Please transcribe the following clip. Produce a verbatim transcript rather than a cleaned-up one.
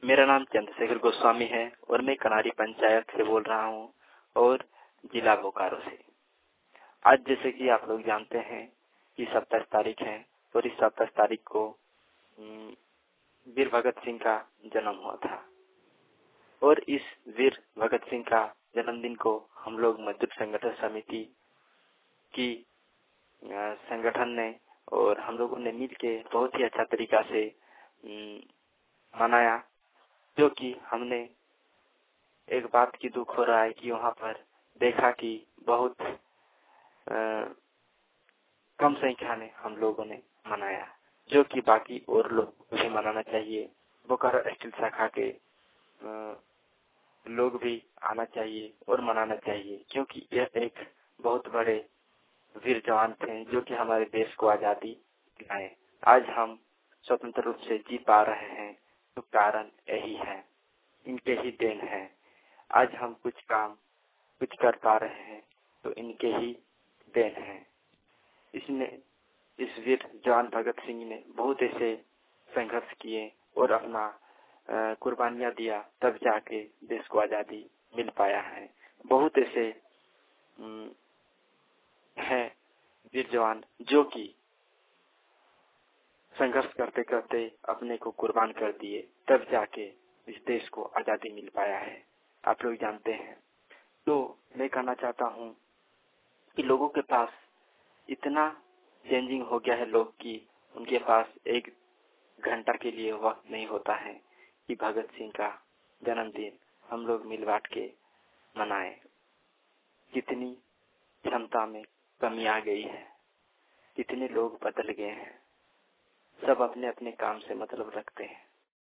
मेरा नाम चंद्रशेखर गोस्वामी है और मैं कनारी पंचायत से बोल रहा हूँ और जिला बोकारो से। आज जैसे कि आप लोग जानते हैं कि सत्ताईस तारीख है और इस सत्ताईस तारीख को वीर भगत सिंह का जन्म हुआ था और इस वीर भगत सिंह का जन्मदिन को हम लोग मजदूर संगठन समिति की संगठन ने और हम लोगों ने मिल के बहुत ही अच्छा तरीका से मनाया, जो कि हमने एक बात की दुख हो रहा है कि वहाँ पर देखा कि बहुत आ, कम संख्या में हम लोगों ने मनाया, जो कि बाकी और लोग को भी मनाना चाहिए। बोकारो स्टील शाखा के आ, लोग भी आना चाहिए और मनाना चाहिए, क्योंकि यह एक बहुत बड़े वीर जवान थे जो कि हमारे देश को आजादी दिलाए। आज हम स्वतंत्र रूप से जी पा रहे हैं तो कारण यही है, इनके ही देन है। आज हम कुछ काम कुछ कर पा रहे हैं तो इनके ही देन है। इसमें इस वीर जवान भगत सिंह ने बहुत ऐसे संघर्ष किए और अपना कुर्बानियां दिया, तब जाके देश को आजादी मिल पाया है। बहुत ऐसे हैं वीर जवान जो कि संघर्ष करते करते अपने को कुर्बान कर दिए, तब जाके इस देश को आजादी मिल पाया है। आप लोग जानते हैं। तो मैं कहना चाहता हूँ कि लोगों के पास इतना चेंजिंग हो गया है लोग कि उनके पास एक घंटा के लिए वक्त नहीं होता है कि भगत सिंह का जन्मदिन हम लोग मिल बांट के मनाए। कितनी क्षमता में कमी आ गई है, कितने लोग बदल गए हैं, सब अपने अपने काम से मतलब रखते हैं।